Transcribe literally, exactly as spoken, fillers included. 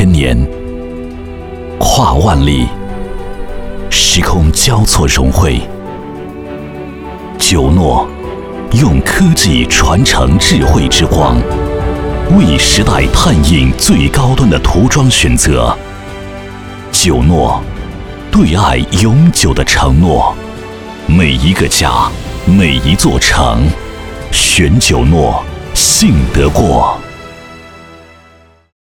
千年，跨万里，时空交错融汇。九诺用科技传承智慧之光，为时代探印最高端的涂装选择。九诺，对爱永久的承诺。每一个家，每一座城，选九诺，信得过。